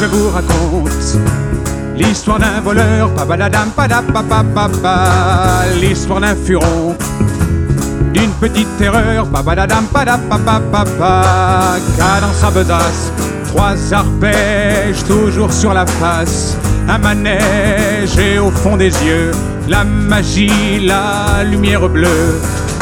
je vous raconte l'histoire d'un voleur, papadadam padapapapapa, l'histoire d'un furon, d'une petite terreur, papadadam padapapapapa, qu'a dans sa besace 3 arpèges toujours sur la face, un manège et au fond des yeux la magie, la lumière bleue,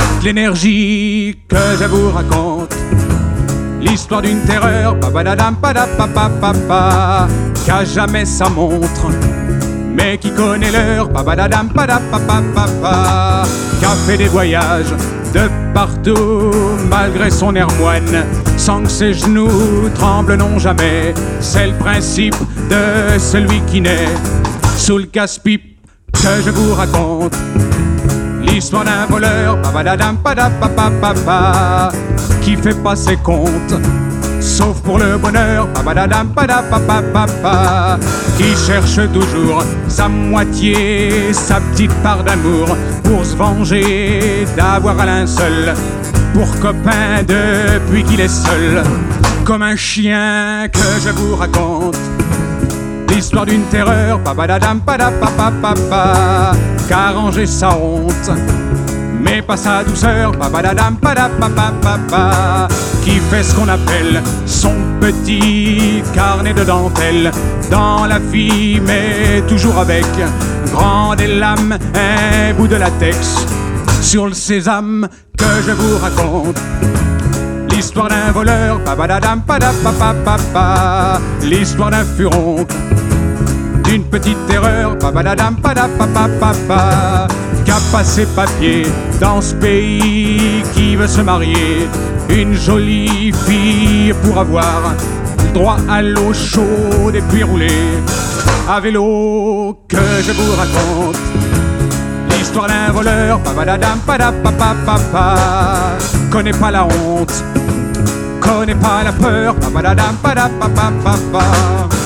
l'énergie que je vous raconte. L'histoire d'une terreur, papadadam padapapapapa, qu'a jamais sa montre, mais qui connaît l'heure, papadadam padapapapapa, qu'a fait des voyages de partout, malgré son air moine, sans que ses genoux tremblent non jamais. C'est le principe de celui qui naît sous le casse-pipe que je vous raconte. L'histoire d'un voleur, papadadam padapapapapa, qui fait pas ses comptes, sauf pour le bonheur, papadadam padapapapapa, qui cherche toujours sa moitié, sa petite part d'amour, pour se venger d'avoir un linceul pour copain depuis qu'il est seul, comme un chien que je vous raconte. L'histoire d'une terreur, papadadam padapapapapa, qu'a rangé sa honte, mais pas sa douceur, papadadam padapapapapa, qui fait ce qu'on appelle son petit carnet de dentelle dans la vie, mais toujours avec grande lame, un bout de latex sur le sésame que je vous raconte. L'histoire d'un voleur, papadadam padapapapapa, l'histoire d'un furoncle, d'une petite terreur, papadadam padapapapapa, qu'a passé papier dans ce pays, qui veut se marier, une jolie fille pour avoir droit à l'eau chaude et puis rouler à vélo que je vous raconte. L'histoire d'un voleur, papadadam padapapapapa, connaît pas la honte, connaît pas la peur, papadadam padapapapapa.